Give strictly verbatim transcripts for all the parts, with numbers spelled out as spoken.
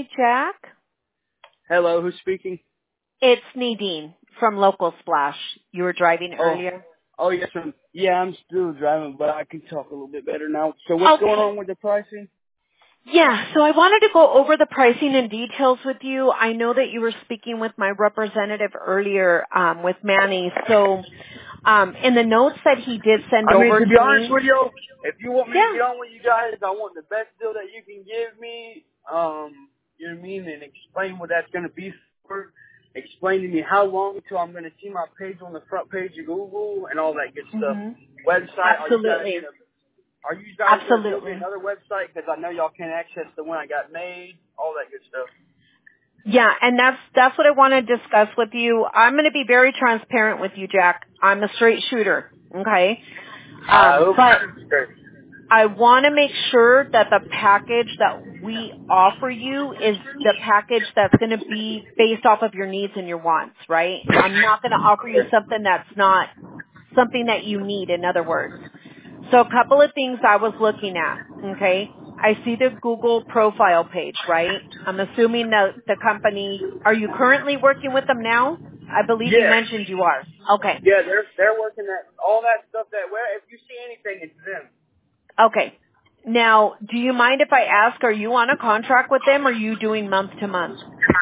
Hi, Jack. Hello, who's speaking? It's Nadine from Local Splash. You were driving Oh, earlier? oh yes, I'm, yeah, I'm still driving, but I can talk a little bit better now. So what's Okay. going on with the pricing? Yeah, so I wanted to go over the pricing and details with you. I know that you were speaking with my representative earlier um, with Manny. So um, in the notes that he did send I mean, over to be to honest me, with you, if you want me to yeah. get on with you guys, I want the best deal that you can give me. Um, you know what I mean, and explain what that's going to be for. Explain to me how long until I'm going to see my page on the front page of Google and all that good stuff. hmm Website, are you guys Absolutely. going to Are you guys going to build me Absolutely. another website? Because I know y'all can't access the one I got made, all that good stuff. Yeah, and that's that's what I want to discuss with you. I'm going to be very transparent with you, Jack. I'm a straight shooter, okay? Uh, Um, but okay. I want to make sure that the package that we offer you is the package that's going to be based off of your needs and your wants, right? I'm not going to offer you something that's not something that you need, in other words. So a couple of things I was looking at, okay? I see the Google profile page, right? I'm assuming that the company, are you currently working with them now? I believe you Yeah. mentioned you are. Okay. Yeah, they're they're working that all that stuff that well if you see anything it's them. Okay. Now, do you mind if I ask, are you on a contract with them or are you doing month to month?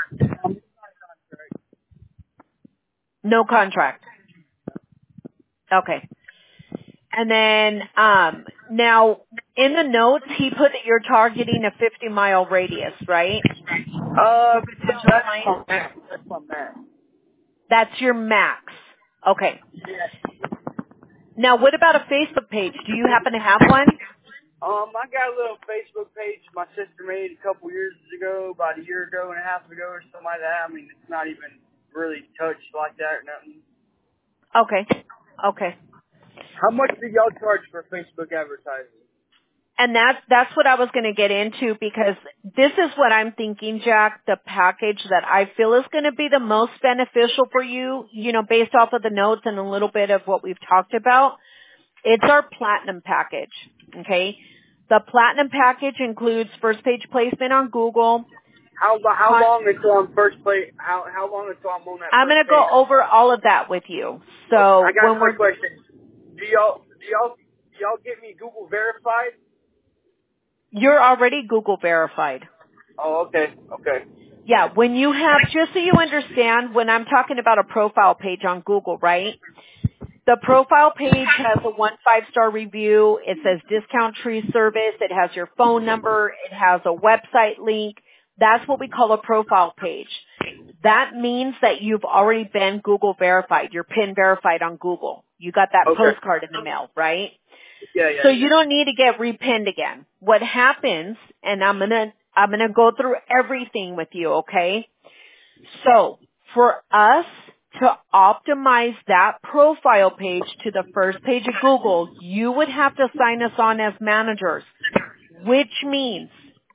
No contract. Okay. And then, um, now, in the notes, he put that you're targeting a fifty mile radius, right? Uh For no, potential that's clients? my max. That's my max. That's your max. Okay. Yeah. Now, what about a Facebook page? Do you happen to have one? Um, I got a little Facebook page my sister made a couple years ago, about a year ago and a half ago or something like that. I mean it's not even really touched like that or nothing. Okay. Okay. How much do y'all charge for Facebook advertising? And that's that's what I was going to get into because this is what I'm thinking, Jack, the package that I feel is going to be the most beneficial for you, you know, based off of the notes and a little bit of what we've talked about. It's our platinum package, okay? The platinum package includes first page placement on Google. How how Con- long until I'm first place? How how long until I'm on that I'm first going to go page? over all of that with you. Okay, I So got when another we're, question. Do y'all do y'all do y'all get me Google verified? you're already Google verified. Oh, okay, okay. Yeah, when you have, just so you understand, when I'm talking about a profile page on Google, right? The profile page has a one five-star review. It says discount tree service. It has your phone number. It has a website link. That's what we call a profile page. That means that you've already been Google verified. You're PIN verified on Google. You got that Okay. postcard in the mail, right? Yeah, So yeah, you yeah. don't need to get repinned again. What happens, and I'm gonna, I'm gonna go through everything with you, okay? So for us to optimize that profile page to the first page of Google, you would have to sign us on as managers, which means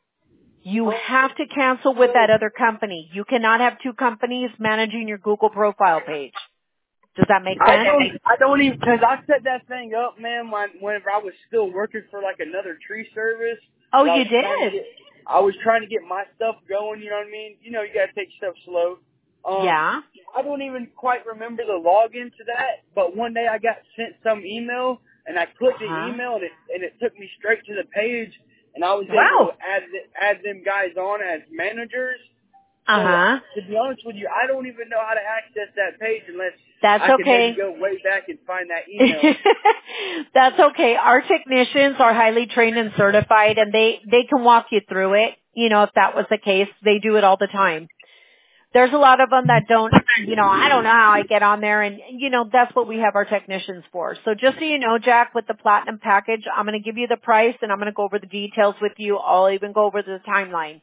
you have to cancel with that other company. You cannot have two companies managing your Google profile page. Does that make I sense? don't I don't even because I set that thing up, man. When whenever I was still working for like another tree service, Oh, because I you was trying to did? get I was trying to get my stuff going. You know what I mean? You know, you gotta take stuff slow. Um, Yeah. I don't even quite remember the login to that, but one day I got sent some email and I clicked the Uh-huh. email and it and it took me straight to the page and I was able to Wow. add th- add them guys on as managers. So Uh-huh. to be honest with you, I don't even know how to access that page unless That's I can maybe okay. go way back and find that email. That's okay. Our technicians are highly trained and certified and they, they can walk you through it. You know, if that was the case, they do it all the time. There's a lot of them that don't, you know, I don't know how I get on there and, you know, that's what we have our technicians for. So just so you know, Jack, with the platinum package, I'm going to give you the price and I'm going to go over the details with you. I'll even go over the timeline.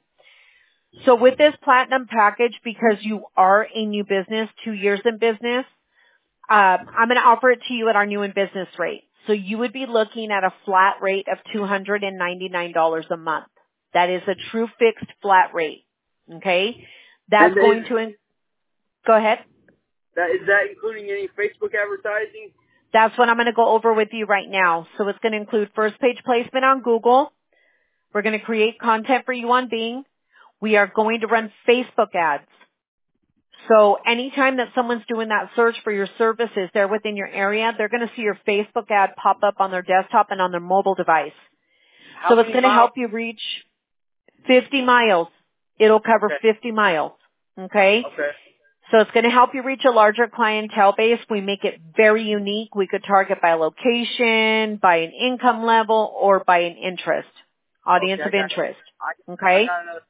So with this platinum package, because you are a new business, two years in business, uh, I'm going to offer it to you at our new in business rate. So you would be looking at a flat rate of two hundred ninety-nine dollars a month. That is a true fixed flat rate. Okay? That's And is, going to, in- go ahead. that, is that including any Facebook advertising? That's what I'm going to go over with you right now. So it's going to include first page placement on Google. We're going to create content for you on Bing. We are going to run Facebook ads. So anytime that someone's doing that search for your services there within your area, they're going to see your Facebook ad pop up on their desktop and on their mobile device. How So it's many going to miles? help you reach fifty miles. It'll cover Okay. fifty miles. Okay? Okay. So it's going to help you reach a larger clientele base. We make it very unique. We could target by location, by an income level, or by an interest, audience Okay, of I got, interest. I, Okay? I got another.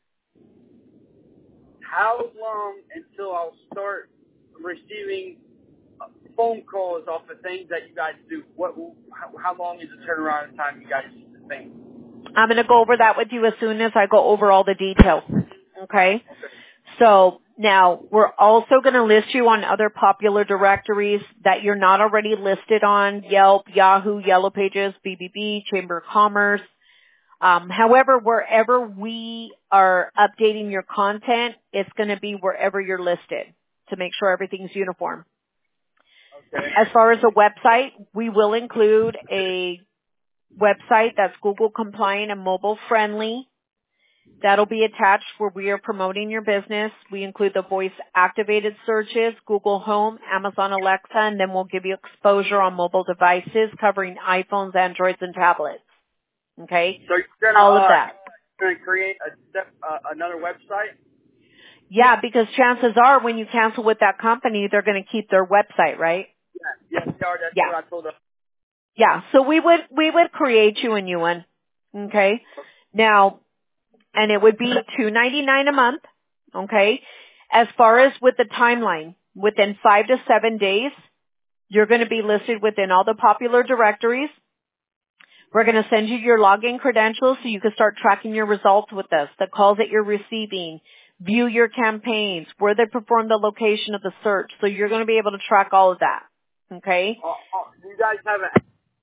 How long until I'll start receiving phone calls off of things that you guys do? What? How, how long is the turnaround time you guys think? I'm going to go over that with you as soon as I go over all the details. Okay? So now we're also going to list you on other popular directories that you're not already listed on: Yelp, Yahoo, Yellow Pages, B B B, Chamber of Commerce. Um, however, wherever we are updating your content, it's going to be wherever you're listed to make sure everything's uniform. Okay. As far as a website, we will include a website that's Google compliant and mobile friendly. That'll be attached where we are promoting your business. We include the voice activated searches, Google Home, Amazon Alexa, and then we'll give you exposure on mobile devices covering iPhones, Androids, and tablets. Okay? So you're gonna, All of uh, that. you're gonna create a step, uh, another website? Yeah, because chances are when you cancel with that company, they're going to keep their website, right? Yeah. Yes, sir. That's Yeah. what I told them. Yeah. So we would, we would create you a new one. Okay? Now, and it would be two ninety-nine a month. Okay? As far as with the timeline, within five to seven days, you're going to be listed within all the popular directories. We're going to send you your login credentials so you can start tracking your results with us, the calls that you're receiving, view your campaigns, where they perform the location of the search. So you're going to be able to track all of that. Okay? Uh, uh, you guys have a,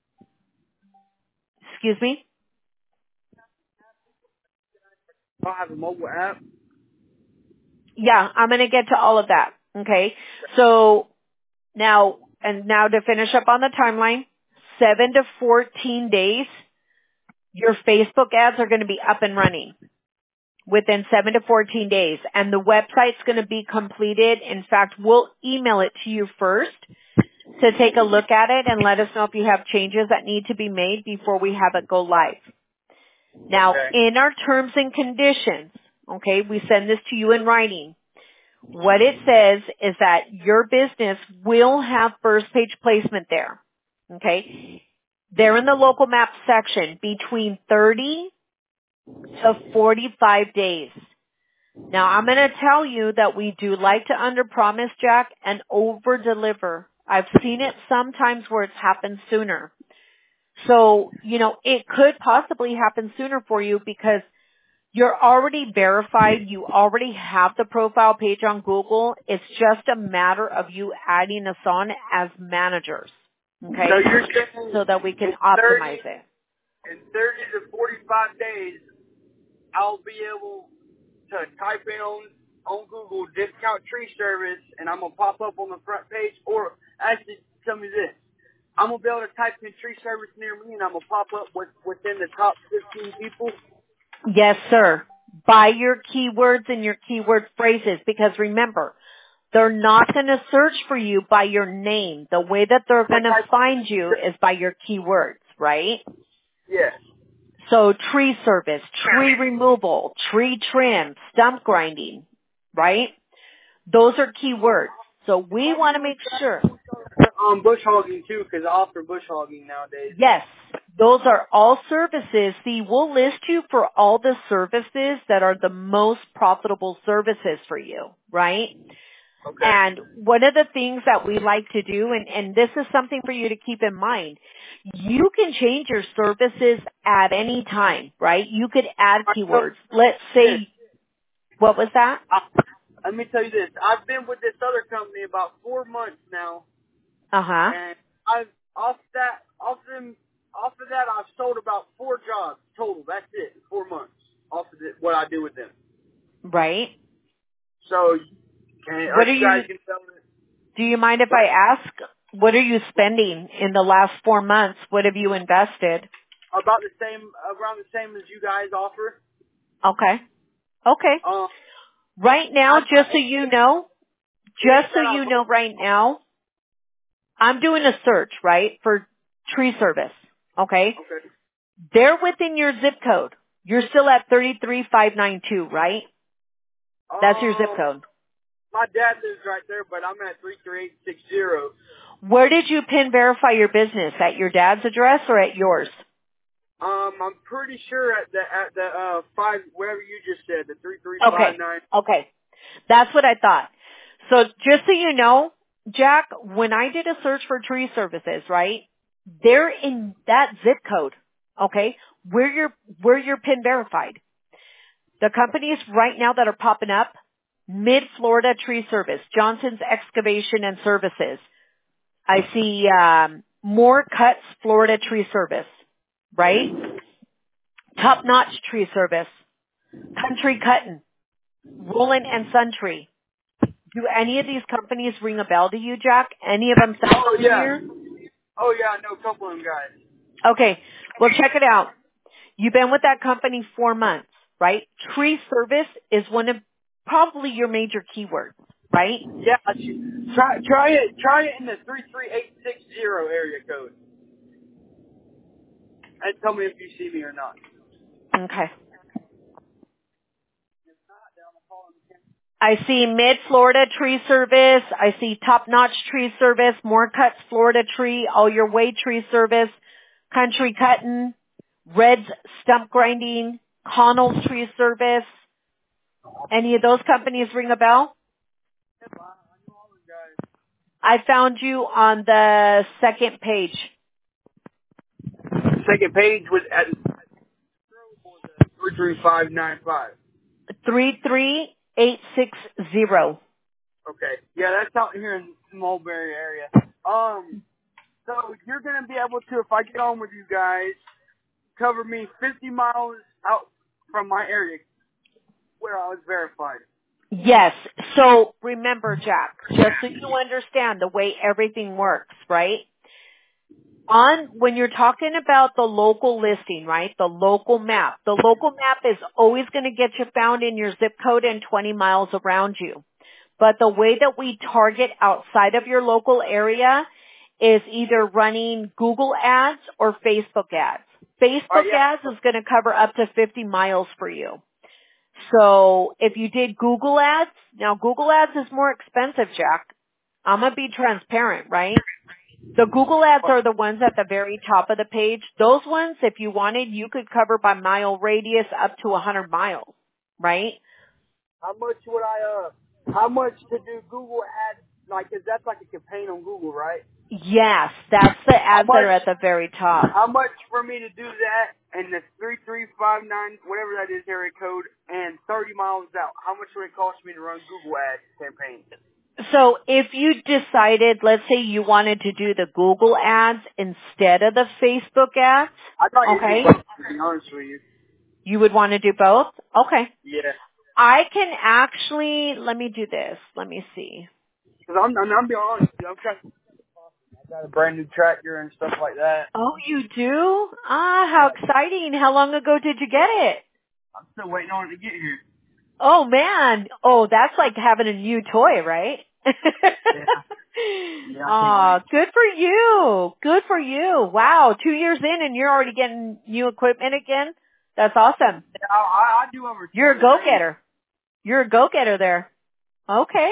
Excuse me? I have a mobile app. Yeah, I'm going to get to all of that. Okay? So now, and now to finish up on the timeline, seven to fourteen days, your Facebook ads are going to be up and running. Within seven to fourteen days. And the website's going to be completed. In fact, we'll email it to you first to take a look at it and let us know if you have changes that need to be made before we have it go live. Now, Okay. in our terms and conditions, okay, we send this to you in writing. What it says is that your business will have first page placement there. Okay? They're in the local map section between thirty to forty-five days. Now, I'm going to tell you that we do like to underpromise, Jack, and over-deliver. I've seen it sometimes where it's happened sooner. So, you know, it could possibly happen sooner for you because you're already verified. You already have the profile page on Google. It's just a matter of you adding us on as managers. Okay? So you're saying So that we can in optimize thirty, it. in thirty to forty-five days, I'll be able to type in on, on Google discount tree service, and I'm going to pop up on the front page. Or actually, tell me this. I'm going to be able to type in tree service near me, and I'm going to pop up with, within the top fifteen people. Yes, sir. By your keywords and your keyword phrases, because remember, they're not going to search for you by your name. The way that they're going to find you is by your keywords, right? Yes. So tree service, tree removal, tree trim, stump grinding, right? Those are keywords. So we want to make sure. Um, bush hogging too, because I offer bush hogging nowadays. Yes, those are all services. See, we'll list you for all the services that are the most profitable services for you, right? Okay. And one of the things that we like to do, and, and this is something for you to keep in mind, you can change your services at any time, right? You could add keywords. Let's say, what was that? I, let me tell you this. I've been with this other company about four months now, Uh-huh. and I've off that off them off of that I've sold about four jobs total. That's it, four months off of it, what I do with them. Right. So, can What you are you, guys can tell me do you mind if I ask, what are you spending in the last four months? What have you invested? about the same, around the same as you guys offer. Okay. Okay. Um, Right now, I, just so you know, just so you know right now, I'm doing a search, right, for tree service. Okay? Okay. They're within your zip code. You're still at thirty-three five nine two, right? That's your zip Um, code. my dad lives right there, but I'm at three three eight six zero. Where did you pin verify your business? At your dad's address or at yours? Um, I'm pretty sure at the at the uh five whatever you just said, the three three five Okay. nine. Okay. That's what I thought. So just so you know, Jack, when I did a search for tree services, right, they're in that zip code. Okay? Where you're, where you're pin verified. The companies right now that are popping up, Mid-Florida Tree Service, Johnson's Excavation and Services. I see, um, More Cuts Florida Tree Service, right? Top Notch Tree Service, Country Cuttin', Roland and Sun Tree. Do any of these companies ring a bell to you, Jack? Any of them sound Oh yeah. familiar? Oh yeah, I know a couple of them guys. Okay, well check it out. You've been with that company four months, right? Tree service is one of probably your major keywords, right? Yeah, try try it try it in the three three eight six zero area code. And tell me if you see me or not. Okay. I see Mid-Florida Tree Service. I see Top Notch Tree Service, More Cuts Florida Tree, All Your Way Tree Service, Country Cuttin', Red's Stump Grinding, Connell's Tree Service. Any of those companies ring a bell? I found you on the second page. Second page was at three three five nine five. three three eight six zero. Okay. Yeah, that's out here in the Mulberry area. Um, so you're gonna be able to, if I get on with you guys, cover me fifty miles out from my area where I was verified. Yes. So remember, Jack, just so you understand the way everything works, right? On, when you're talking about the local listing, right? The local map. The local map is always going to get you found in your zip code and twenty miles around you. But the way that we target outside of your local area is either running Google ads or Facebook ads. Facebook Oh, yeah. ads is going to cover up to fifty miles for you. So if you did Google ads, now Google ads is more expensive, Jack. I'm going to be transparent, right? The Google ads are the ones at the very top of the page. Those ones, if you wanted, you could cover by mile radius up to one hundred miles, right? How much would I, uh, how much to do Google ads? Like, 'cause that's like a campaign on Google, right? Yes, that's the ads that are at the very top. How much for me to do that and the three three five nine, whatever that is, area code, and thirty miles out? How much would it cost me to run Google ads campaign? So if you decided, let's say you wanted to do the Google ads instead of the Facebook ads, I thought you okay, did both, to be honest with you. you would want to do both? Okay. Yeah. I can actually, let me do this. Let me see. Because I'm, I'm, I'm being honest with you, I'm trying to, I got a brand new tractor and stuff like that. Oh, you do? Ah, how exciting. How long ago did you get it? I'm still waiting on it to get here. Oh man. Oh, that's like having a new toy, right? Yeah. Yeah, I Aw, can't good for you. Good for you. Wow. Two years in and you're already getting new equipment again? That's awesome. wait. I, I, I do over You're a twenty grand. go-getter. You're a go-getter there. Okay.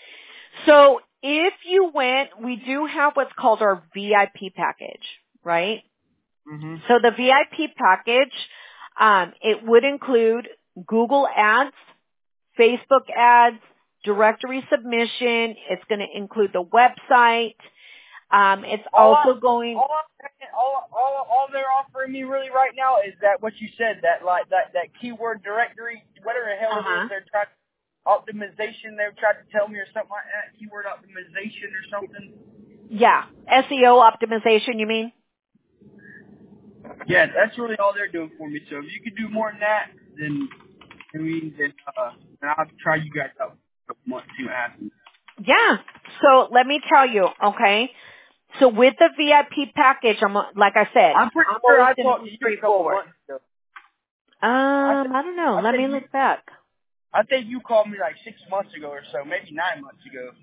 So if you went, we do have what's called our V I P package, right? Mm-hmm. So the V I P package, um, it would include Google ads, Facebook ads, directory submission. It's going to include the website. Um, it's All, also I, going. all, I'm- all, all, all they're offering me really right now is that what you said, that like that, that keyword directory, whatever the hell Uh-huh. it is, they're trying optimization. They're trying to tell me or something like that, keyword optimization or something. Yeah, S E O optimization. You mean? Yeah, that's really all they're doing for me. So if you could do more than that, then I mean, then, uh, then I'll try you guys out for a couple months, see what happens. Yeah. So let me tell you, okay. So with the V I P package, I'm like I said, I'm pretty I'm sure always I going to talked to be you a couple straightforward. months ago. I Um, think, I don't know. I Let me think you, look back. I think you called me like six months ago or so, maybe nine months ago.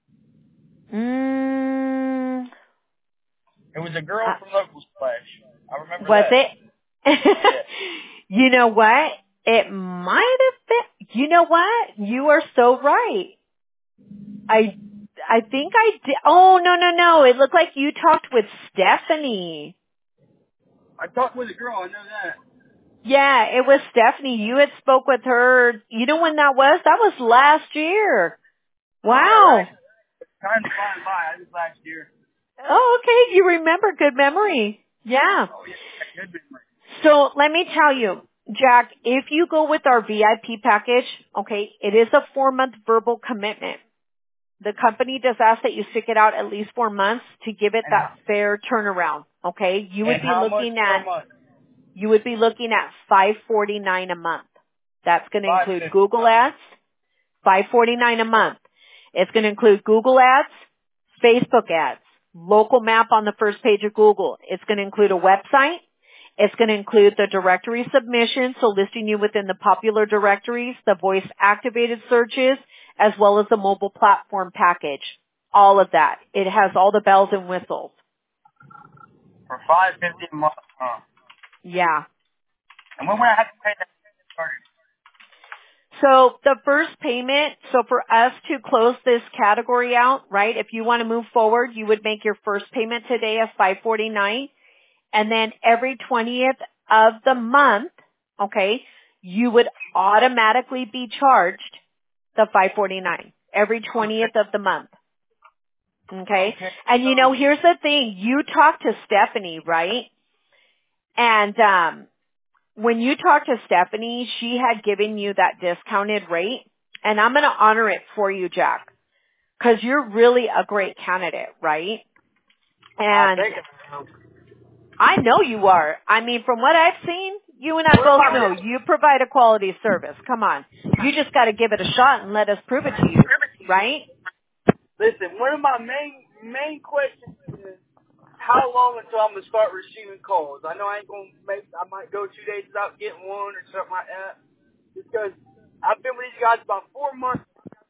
Mm, It was a girl uh, from Local Splash. I remember was that. it? Yeah. You know what? It might have been. You know what? You are so right. I I think I did. Oh, no, no, no. It looked like you talked with Stephanie. I talked with a girl, I know that. Yeah, it was Stephanie. You had spoke with her. You know when that was? That was last year. Alright. Wow. Time's flying by. That was last year. Oh, okay. You remember. Good memory. Yeah. Oh, yeah. Good memory. So let me tell you, Jack, if you go with our V I P package, okay, it is a four-month verbal commitment. The company does ask that you stick it out at least four months to give it And that how, fair turnaround, okay? You would and be how much looking per at, month? you would be looking at five forty-nine a month. That's going to Five include fifty. Google Ads, five forty-nine a month. It's going to include Google Ads, Facebook Ads, local map on the first page of Google. It's going to include a website. It's going to include the directory submission, so listing you within the popular directories, the voice activated searches, as well as the mobile platform package. All of that. It has all the bells and whistles. For five fifty a month, huh? Yeah. And when would I have to pay that started? So the first payment, so for us to close this category out, right, if you want to move forward, you would make your first payment today of five forty-nine, and then every twentieth of the month, okay, you would automatically be charged the five forty-nine every twentieth of the month. Okay? Okay. And you So, know, here's the thing. You talked to Stephanie, right? And um when you talked to Stephanie, she had given you that discounted rate, and I'm going to honor it for you, Jack, because you're really a great candidate, right? I And think so. I know you are. I mean, from what I've seen, you and I What both am know I? you provide a quality service. Come on. You just got to give it a shot and let us prove it to you, right? Listen, one of my main main questions is how long until I'm gonna start receiving calls? I know I ain't gonna make. I might go two days without getting one or something like that. Because I've been with these guys about four months.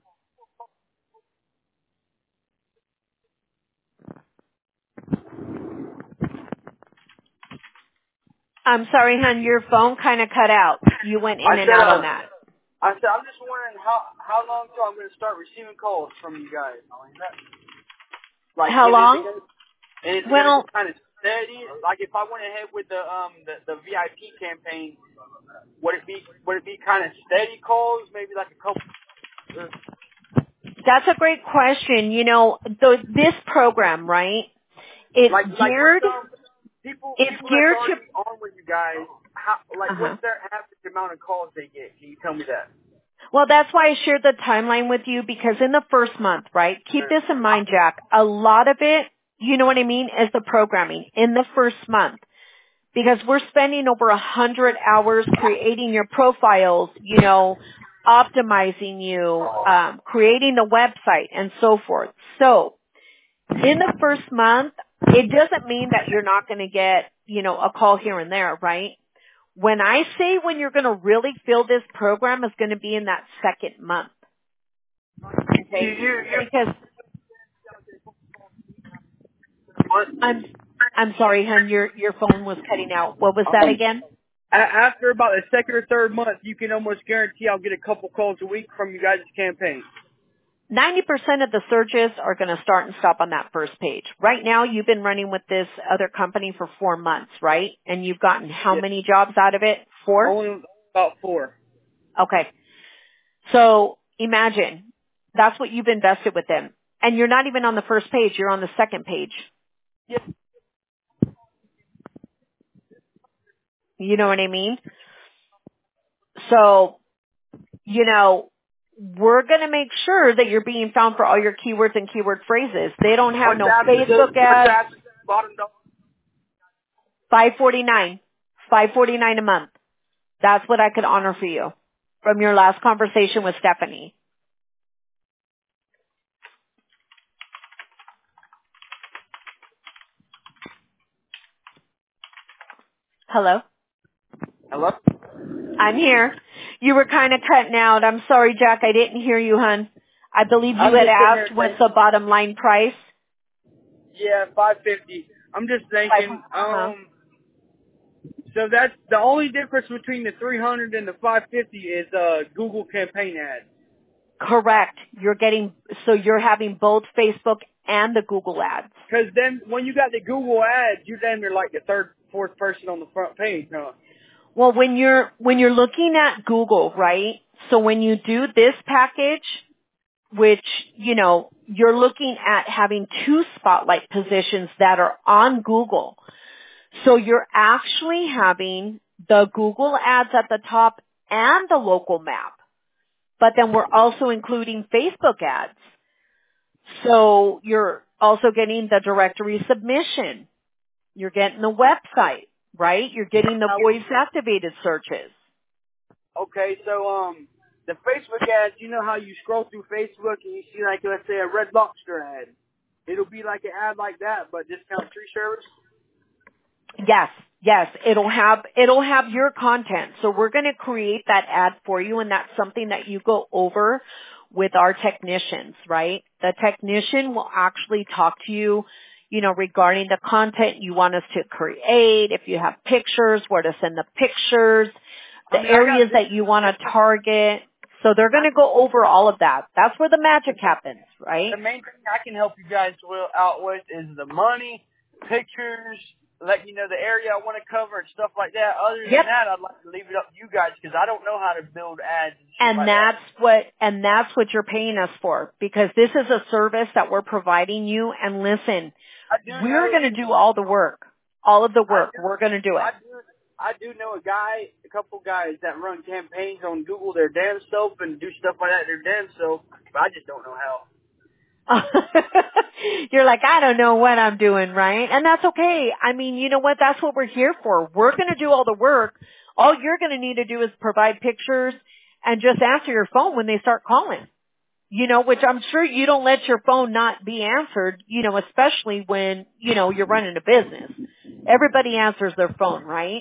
I'm sorry, hon, your phone kind of cut out. You went in I and said, out on uh, that. I said, I'm just wondering how how long till I'm gonna start receiving calls from you guys. I mean, that, like, How and is it long? gonna, and is it gonna Well, be kind of steady? Like, if I went ahead with the um the, the V I P campaign, would it be would it be kind of steady calls? Maybe like a couple. Uh, that's a great question. You know, the, this program, right? It's like like what's geared. um people It's people that's geared to. already on with you guys? How like Uh-huh. what's their average amount of calls they get? Can you tell me that? Well, that's why I shared the timeline with you, because in the first month, right? Keep this in mind, Jack. A lot of it, you know what I mean, is the programming in the first month. Because we're spending over a hundred hours creating your profiles, you know, optimizing you, um, creating the website and so forth. So in the first month, it doesn't mean that you're not going to get, you know, a call here and there, right? When I say when you're going to really feel this program is going to be in that second month. You Okay? you you. Because What? I'm, I'm sorry, hon, your, your phone was cutting out. What was that Um, again? a- after about the second or third month, you can almost guarantee I'll get a couple calls a week from you guys' campaign. ninety percent of the searches are going to start and stop on that first page. Right now, you've been running with this other company for four months, right? And you've gotten how Yeah. many jobs out of it? Four? Only about four. Okay. So imagine that's what you've invested with them. And you're not even on the first page. You're on the second page. Yeah. You know what I mean? So, you know, we're going to make sure that you're being found for all your keywords and keyword phrases. They don't have What's no after the Facebook what's ads. after the bottom dollar? five forty-nine. five forty-nine a month. That's what I could honor for you from your last conversation with Stephanie. Hello? Hello? I'm here. You were kind of cutting out. I'm sorry, Jack. I didn't hear you, hon. I believe you I'm had just sitting asked there what's thinking, the bottom line price. yeah, five fifty. I'm just thinking, Uh-huh. um, so that's the only difference between the three hundred and the five fifty is uh Google campaign ads. Correct. You're getting, so you're having both Facebook and the Google ads. Because then when you got the Google ads, you're damn near like the third, fourth person on the front page, huh? Well, when you're, when you're looking at Google, right? So when you do this package, which, you know, you're looking at having two spotlight positions that are on Google. So you're actually having the Google ads at the top and the local map. But then we're also including Facebook ads. So you're also getting the directory submission. You're getting the website, right? You're getting the voice activated searches. Okay, so um, the Facebook ads, you know how you scroll through Facebook and you see like, let's say a Red Lobster ad. It'll be like an ad like that, but discount tree service. Yes, yes, it'll have, it'll have your content. So we're going to create that ad for you, and that's something that you go over with our technicians, right? The technician will actually talk to you, you know, regarding the content you want us to create, if you have pictures, where to send the pictures, the I mean, areas I got, that you want to target. So they're going to go over all of that. That's where the magic happens, right? the main thing I can help you guys wi- out with is the money, pictures, let you know the area I want to cover and stuff like that. Other than Yep. that, I'd like to leave it up to you guys because I don't know how to build ads and shit And like that's that. what, and that's what you're paying us for, because this is a service that we're providing you. And listen, I do we're know, going to do all the work, all of the I work. do, We're going to do I do, I do know a guy, a couple guys that run campaigns on Google their damn self and do stuff like that their damn self, but I just don't know how. it. You're like, I don't know what I'm doing, right? And that's okay. I mean, you know what? That's what we're here for. We're going to do all the work. All you're going to need to do is provide pictures and just answer your phone when they start calling. You know, which I'm sure you don't let your phone not be answered, you know, especially when, you know, you're running a business. Everybody answers their phone, right?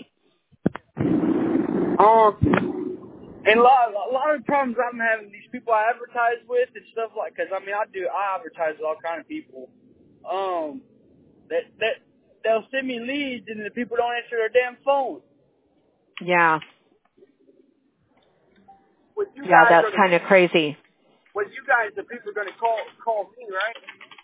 Um, and a lot, a lot of the problems I'm having, these people I advertise with and stuff like, because I mean, I do, I advertise with all kind of people. Um, that that they'll send me leads and the people don't answer their damn phone. Yeah. With you Yeah, guys that's are the, kind of crazy. with you guys, the people are going to call call me, right?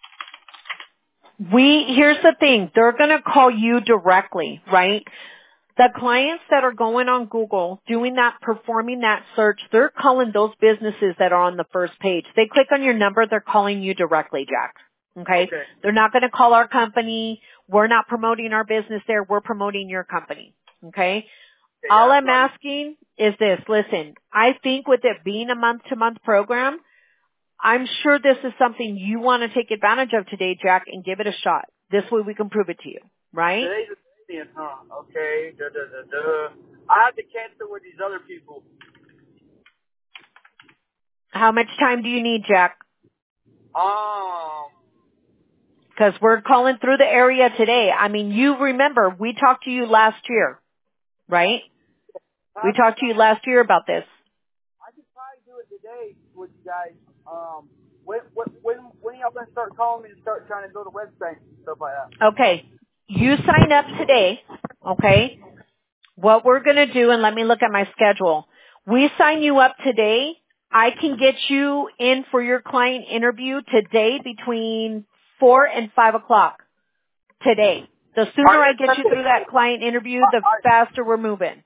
We, here's the thing, they're going to call you directly, right? The clients that are going on Google, doing that, performing that search, they're calling those businesses that are on the first page. They click on your number, they're calling you directly, Jack. Okay? Okay. They're not going to call our company. We're not promoting our business there. We're promoting your company. Okay? Okay, All yeah, I'm that's asking is this. Listen, I think with it being a month-to-month program, I'm sure this is something you want to take advantage of today, Jack, and give it a shot. This way we can prove it to you, right? Today's the twentieth, huh? Okay. Da, da, da, da. I have to cancel with these other people. How much time do you need, Jack? Um. Because we're calling through the area today. I mean, you remember, we talked to you last year, right? I We could, talked to you last year about this. I could probably do it today with you guys. Um. When when when when y'all gonna start calling me and start trying to build a website and stuff like that? Okay. You sign up today, okay? What we're going to do, and let me look at my schedule. We sign you up today. I can get you in for your client interview today between four and five o'clock today. The sooner I get you through that client interview, the faster we're moving.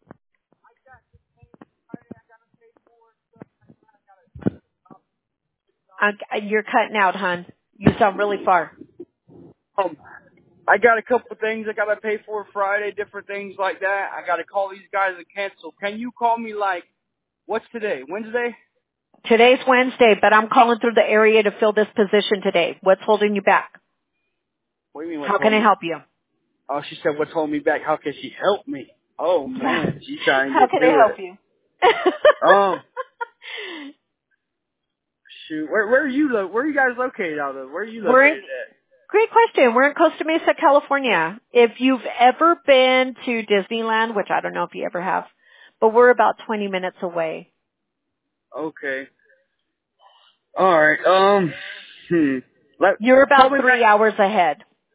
I, you're cutting out, hon. You sound really far. Um. I got a couple of things I gotta pay for Friday, different things like that. I gotta call these guys and cancel. Can you call me like, what's today? Wednesday? Today's Wednesday, but I'm calling through the area to fill this position today. What's holding you back? What do you mean what's How can holding I me? help you? Oh, she said, what's holding me back? How can she help me? Oh man, she's trying to How get can I through help it. you? Um, shoot, where where are you lo- Where are you guys located out of? Where are you We're in, located at? great question. We're in Costa Mesa, California. If you've ever been to Disneyland, which I don't know if you ever have, but we're about twenty minutes away. Okay. All right. Um. Hmm. Let, You're about tell me three back- hours ahead.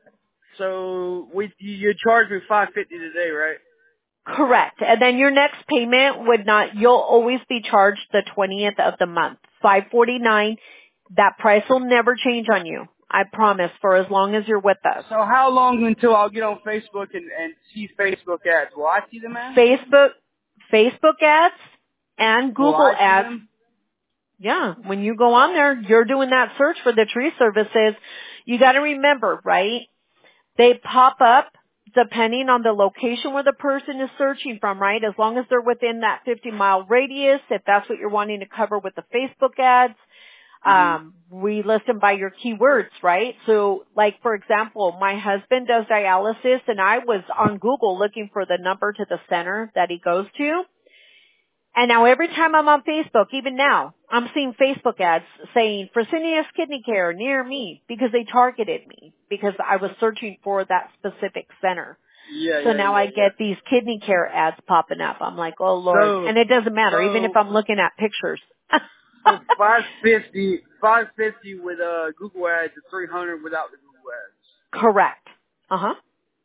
So we you, you charge me five fifty today, right? Correct. And then your next payment would not, you'll always be charged the twentieth of the month. five forty-nine. That price will never change on you. I promise, for as long as you're with us. So how long until I'll get on Facebook and, and see Facebook ads? Will I see them ads? Facebook, Facebook ads and Will Google I see ads. them? Yeah, when you go on there, you're doing that search for the tree services. You got to remember, right? They pop up depending on the location where the person is searching from, right? As long as they're within that fifty mile radius, if that's what you're wanting to cover with the Facebook ads, Mm-hmm. um, we list them by your keywords, right? So, like, for example, my husband does dialysis, and I was on Google looking for the number to the center that he goes to. And now every time I'm on Facebook, even now, I'm seeing Facebook ads saying Fresenius Kidney Care near me because they targeted me because I was searching for that specific center. Yeah, So yeah, now yeah, I yeah. get these kidney care ads popping up. I'm like, oh Lord. So, And it doesn't matter, so, even if I'm looking at pictures. so five fifty, five fifty with uh Google ads and three hundred without the Google ads. Correct. Uh-huh.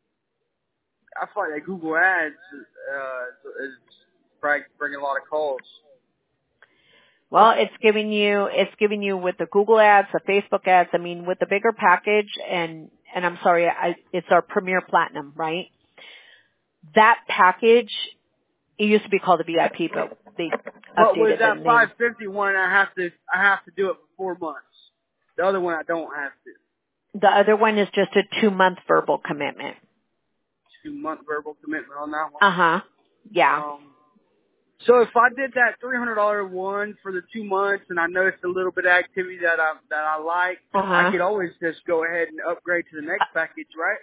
I find that Google ads uh, is probably bringing a lot of calls. Well, it's giving you, it's giving you with the Google ads, the Facebook ads, I mean, with the bigger package, and, and I'm sorry, I, it's our Premier Platinum, right? That package, it used to be called the V I P, but they But with updated the that name. five fifty one, I have to I have to do it for four months. The other one I don't have to. The other one is just a two month verbal commitment. Two month verbal commitment on that one. Uh-huh. Yeah. Um, so if I did that three hundred dollar one for the two months, and I noticed a little bit of activity that I that I like, Uh-huh. I could always just go ahead and upgrade to the next package, right?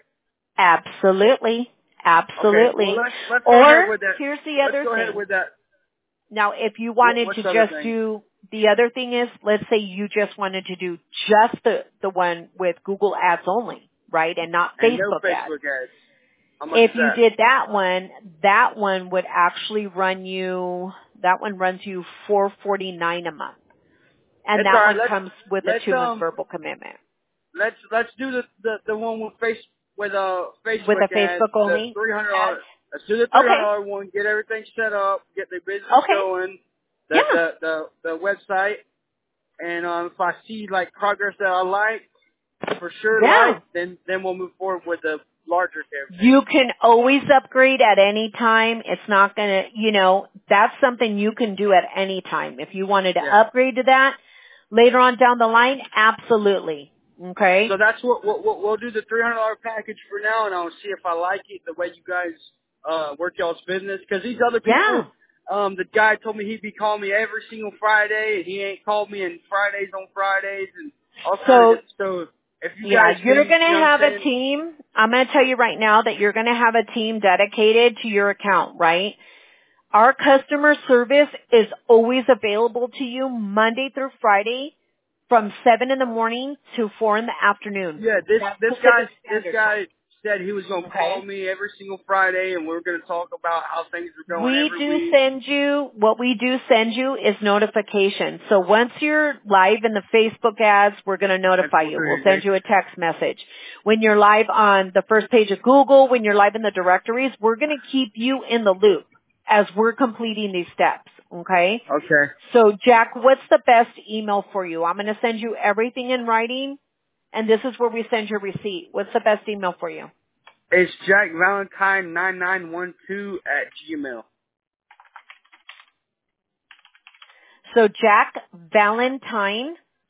Absolutely. Absolutely. Okay, well, let's, let's go ahead Or with that. here's the other Let's go thing. ahead with that. Now, if you What, wanted what's to the other just thing? do, the other thing is, let's say you just wanted to do just the, the one with Google ads only, right? And not And no Facebook ads. Facebook ads. How much If is you that? did that one, that one would actually run you, that one runs you four forty-nine a month. And It's that all right. one Let's, comes with a let's, two month um, verbal commitment. let's let's do the the, the one with face with uh Facebook With a ads, Facebook the only three hundred ads? dollars. Let's do the three hundred Okay. dollar one. Get everything set up. Get the business Okay. going. The, Yeah. the the the website. And um, if I see like progress that I like, for sure Yeah. like, then then we'll move forward with the larger campaign. You can always upgrade at any time. It's not gonna, you know, that's something you can do at any time. If you wanted to Yeah. upgrade to that later on down the line, absolutely. Okay? So that's what we'll, we'll, we'll do the three hundred dollar package for now, and I'll see if I like it the way you guys uh work y'all's business. Because these other people, Yeah. um, the guy told me he'd be calling me every single Friday, and he ain't called me in Fridays on Fridays and all kinds So, of good stuff. If you yeah, guys you're can, going you to know what have I'm a saying? team. I'm going to tell you right now that you're going to have a team dedicated to your account, right? Our customer service is always available to you Monday through Friday from seven in the morning to four in the afternoon. Yeah, this That's this Pacific guy this Standard guy Time. said he was gonna Okay. call me every single Friday, and we were gonna talk about how things are going We every do week. send you, what we do send you is notifications. So once you're live in the Facebook ads, we're going to notify That's you. what We'll it send is. you a text message. When you're live on the first page of Google, when you're live in the directories, we're going to keep you in the loop as we're completing these steps. Okay? Okay. So Jack, what's the best email for you? I'm going to send you everything in writing, and this is where we send your receipt. What's the best email for you? It's Jack Valentine nine nine one two at Gmail. So Jack Valentine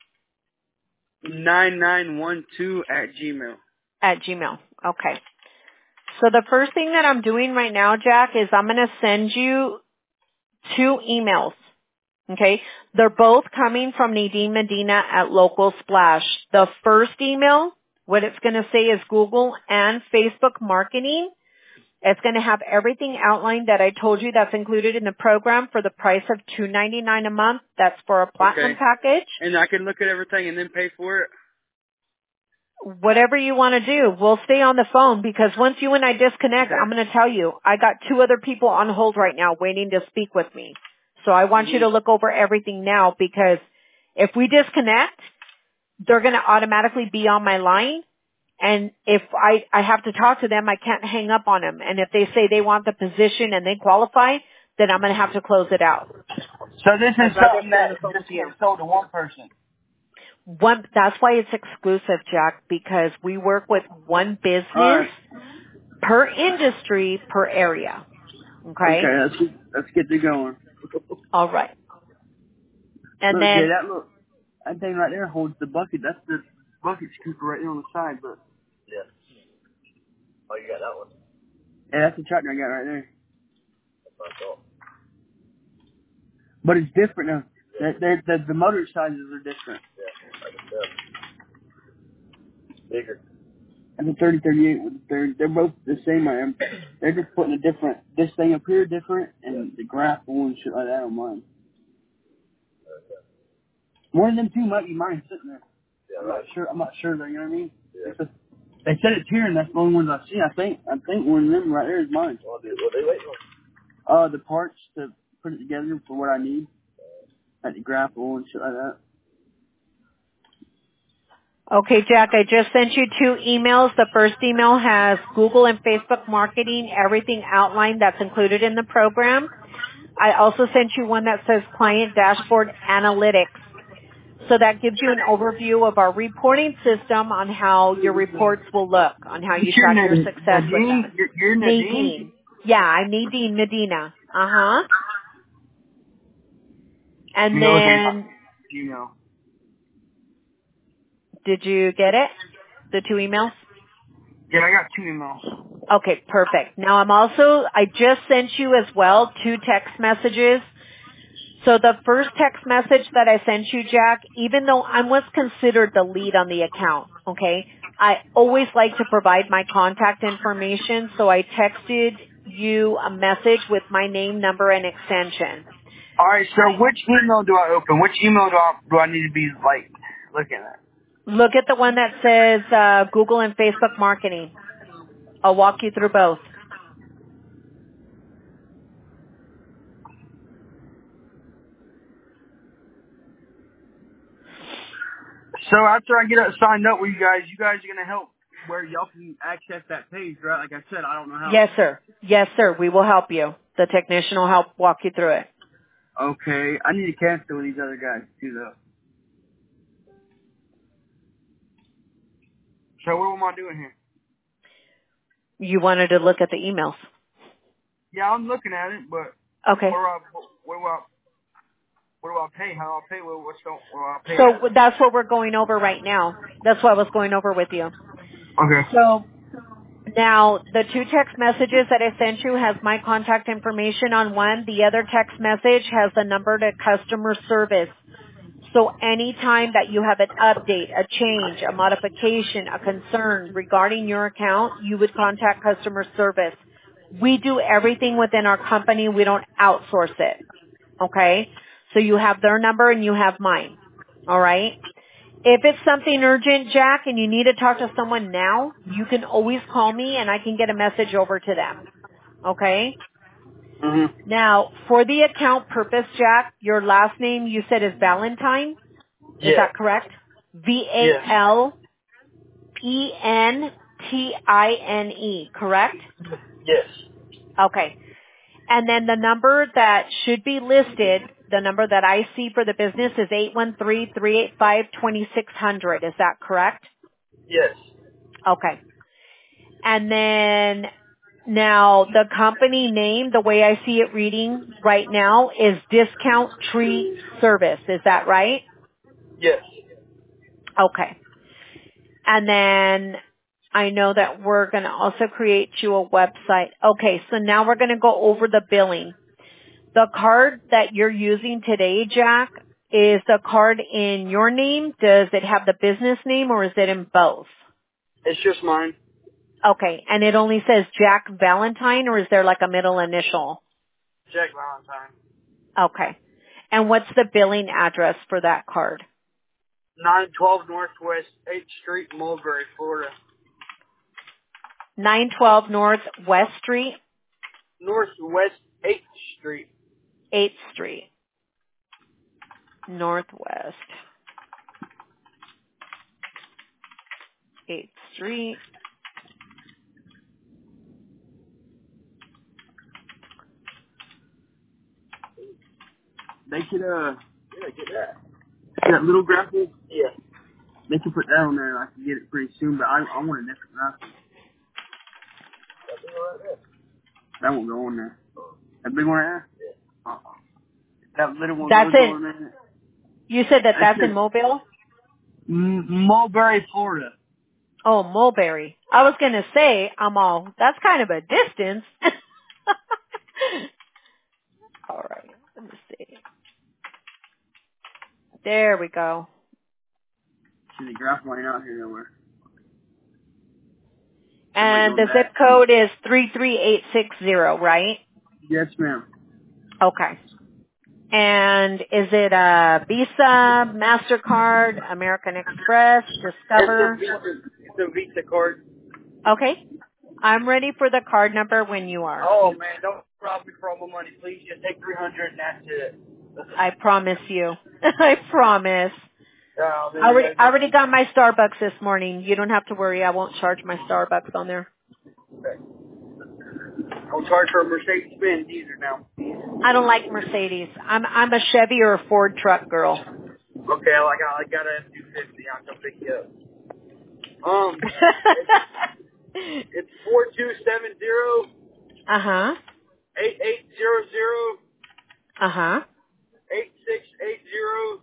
Nine nine one two at Gmail. at Gmail. Okay. So the first thing that I'm doing right now, Jack, is I'm going to send you two emails. Okay? They're both coming from Nadine Medina at Local Splash. The first email, what it's going to say is Google and Facebook marketing. It's going to have everything outlined that I told you that's included in the program for the price of two ninety-nine a month. That's for a platinum Okay. package. And I can look at everything and then pay for it? Whatever you want to do, we'll stay on the phone because once you and I disconnect, I'm going to tell you, I got two other people on hold right now waiting to speak with me. So I want you to look over everything now because if we disconnect, they're going to automatically be on my line. And if I, I have to talk to them, I can't hang up on them. And if they say they want the position and they qualify, then I'm going to have to close it out. So this is something that just gets sold to one person. One, that's why it's exclusive, Jack, because we work with one business right. per industry per area. Okay? Okay, let's get, let's get it going. All right. And look, then, Jay, that look, that thing right there holds the bucket. That's the bucket scooper right there on the side, but. Yeah. Oh, you got that one? Yeah, that's the tractor I got right there. That's what I thought. But it's different now. The, the, the, the motor sizes are different. Yeah, I can tell. It's bigger. And the thirty thirty-eight, they're, they're both the same. I am. They're just putting a different, this thing up here different, and the grapple and shit like that on mine. Okay. One of them two might be mine sitting there. Yeah, I'm right. not sure. I'm not sure though. You know what I mean? Yeah. It's a, they said it's here, and that's the only ones I've seen. I think. I think one of them right there is mine. Well, dude, what are they waiting on? Uh, the parts to put it together for what I need, like the grapple and shit like that. okay, Jack, I just sent you two emails. The first email has Google and Facebook marketing, everything outlined that's included in the program. I also sent you one that says Client Dashboard Analytics. So that gives you an overview of our reporting system on how your reports will look, on how you track your success with Nadine? us. You're, you're Nadine? Nadine. Yeah, I'm Nadine Medina. Uh-huh. And You know, then, you know. did you get it? The two emails? Yeah, I got two emails. Okay, perfect. Now I'm also, I just sent you as well two text messages. So the first text message that I sent you, Jack, even though I was considered the lead on the account, okay, I always like to provide my contact information, so I texted you a message with my name, number, and extension. All right, so which email do I open? Which email do I do I need to be like looking at? Look at the one that says uh, Google and Facebook marketing. I'll walk you through both. So after I get signed up with you guys, you guys are gonna help where y'all can access that page, right? Like I said, I don't know how. Yes, sir. Yes, sir. We will help you. The technician will help walk you through it. Okay, I need to cancel with these other guys too, though. So what am I doing here? You wanted to look at the emails. Yeah, I'm looking at it, but Okay. where do I, where do I, where do I pay? How do I pay? What, what's the, where do I pay? So that's what we're going over right now. That's what I was going over with you. Okay. So now the two text messages that I sent you has my contact information on one. The other text message has the number to customer service. So anytime that you have an update, a change, a modification, a concern regarding your account, you would contact customer service. We do everything within our company. We don't outsource it. Okay? So you have their number and you have mine. All right? If it's something urgent, Jack, and you need to talk to someone now, you can always call me and I can get a message over to them. Okay? Mm-hmm. Now, for the account purpose, Jack, your last name you said is Valentine. Is Yeah. that correct? V A L E N T I N E, correct? Yes. Okay. And then the number that should be listed, the number that I see for the business is eight one three, three eight five, two six zero zero. Is that correct? Yes. Okay. And then now the company name, the way I see it reading right now is Discount Tree Service. Is that right? Yes. Okay. And then I know that we're going to also create you a website. Okay, so now we're going to go over the billing. The card that you're using today, Jack, is the card in your name? Does it have the business name or is it in both? It's just mine. Okay, and it only says Jack Valentine or is there like a middle initial? Jack Valentine. Okay. And what's the billing address for that card? nine twelve Northwest eighth Street, Mulberry, Florida. nine twelve North West Street? Northwest eighth Street. eighth Street. Northwest eighth Street. They could, uh, yeah, get that. See that little grapple? Yeah. They can put that on there and I can get it pretty soon, but I, I want a different grapple. That won't go on there. That big one right there? Yeah. Uh-uh. That little one That's goes it. on there. You said that that's, that's in Mobile? M- Mulberry, Florida. Oh, Mulberry. I was going to say, I'm all, that's kind of a distance. All right. Let me see. There we go. See the grapple ain't out here nowhere. And the zip code is three three eight six zero, right? Yes, ma'am. Okay. And is it a Visa, MasterCard, American Express, Discover? It's a Visa, it's a Visa card. Okay. I'm ready for the card number when you are. Oh, man, don't rob me for all my money. Please just take three hundred and that's it. I promise you. I promise. Oh, man, I already, I already got my Starbucks this morning. You don't have to worry. I won't charge my Starbucks on there. Okay. I'll charge for a Mercedes-Benz either now. I don't like Mercedes. I'm I'm a Chevy or a Ford truck girl. Okay, I like I got a F two fifty. I'll come pick you up. Um, it's, it's four two seven zero. Uh huh. Eight eight zero zero. Uh huh. Eight six eight zero.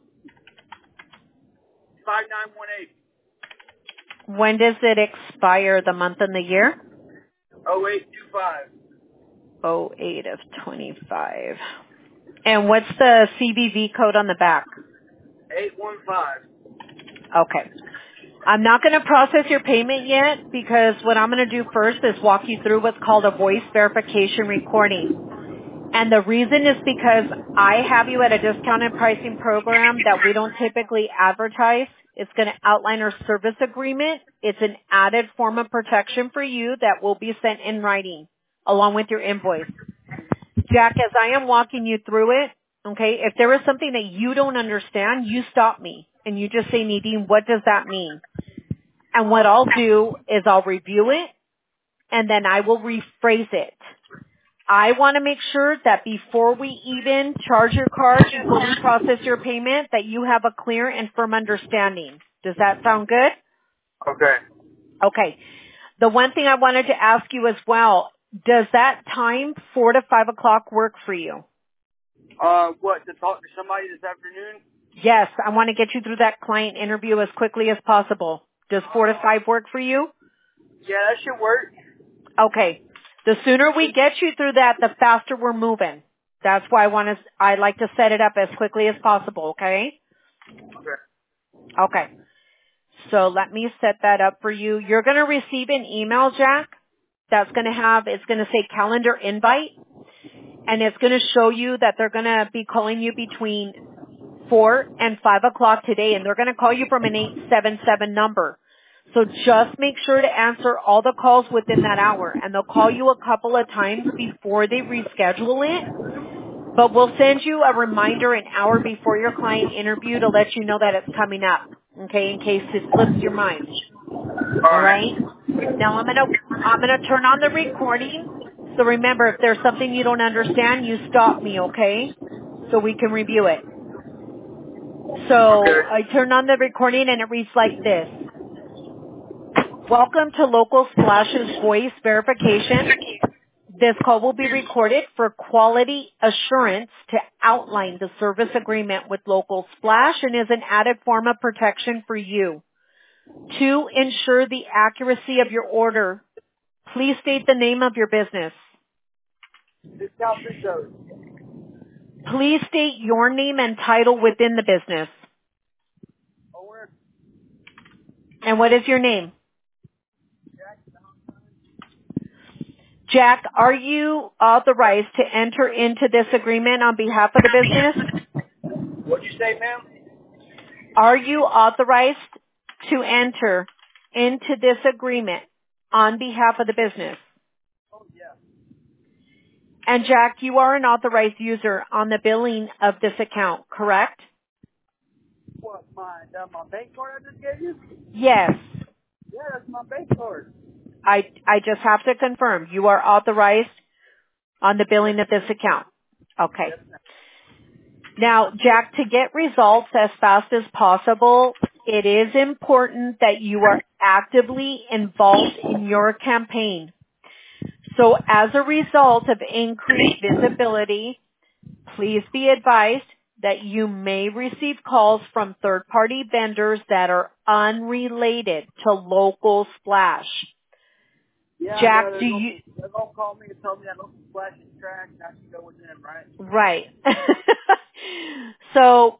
Five nine one eight. When does it expire? The month and the year? Oh eight two five. Oh eight of twenty five. And what's the C V V code on the back? Eight one five. Okay. I'm not going to process your payment yet because what I'm going to do first is walk you through what's called a voice verification recording. And the reason is because I have you at a discounted pricing program that we don't typically advertise. It's going to outline our service agreement. It's an added form of protection for you that will be sent in writing along with your invoice. Jack, as I am walking you through it, okay, if there is something that you don't understand, you stop me and you just say, Nadine, what does that mean? And what I'll do is I'll review it and then I will rephrase it. I want to make sure that before we even charge your card, before we process your payment, that you have a clear and firm understanding. Does that sound good? Okay. Okay. The one thing I wanted to ask you as well, does that time, four to five o'clock, work for you? Uh, what, to talk to somebody this afternoon? Yes, I want to get you through that client interview as quickly as possible. Does four to five work for you? Yeah, that should work. Okay. The sooner we get you through that, the faster we're moving. That's why I want to, I like to set it up as quickly as possible, okay? Okay. Okay. So let me set that up for you. You're going to receive an email, Jack, that's going to have, it's going to say calendar invite, and it's going to show you that they're going to be calling you between four and five o'clock today, and they're going to call you from an eight seven seven number. So just make sure to answer all the calls within that hour, and they'll call you a couple of times before they reschedule it. But we'll send you a reminder an hour before your client interview to let you know that it's coming up, okay, in case it slips your mind. All right? Now I'm gonna I'm gonna turn on the recording. So remember, if there's something you don't understand, you stop me, okay? So we can review it. So Okay. I turn on the recording and it reads like this. Welcome to Local Splash's voice verification. This call will be recorded for quality assurance to outline the service agreement with Local Splash and is an added form of protection for you. To ensure the accuracy of your order, please state the name of your business. Discount free service. Please state your name and title within the business. Owner. And what is your name? Jack, are you authorized to enter into this agreement on behalf of the business? What'd you say, ma'am? Are you authorized to enter into this agreement on behalf of the business? Oh, yeah. And Jack, you are an authorized user on the billing of this account, correct? What, my, uh, my bank card I just gave you? Yes. Yeah, that's my bank card. I, I just have to confirm. You are authorized on the billing of this account. Okay. Yes, ma'am. Now, Jack, to get results as fast as possible, it is important that you are actively involved in your campaign. So as a result of increased visibility, please be advised that you may receive calls from third-party vendors that are unrelated to Local Splash. Yeah, Jack, I know. do They're gonna, you... they're gonna call me and tell me that local splash is trash and I should go with them, right? Right. So,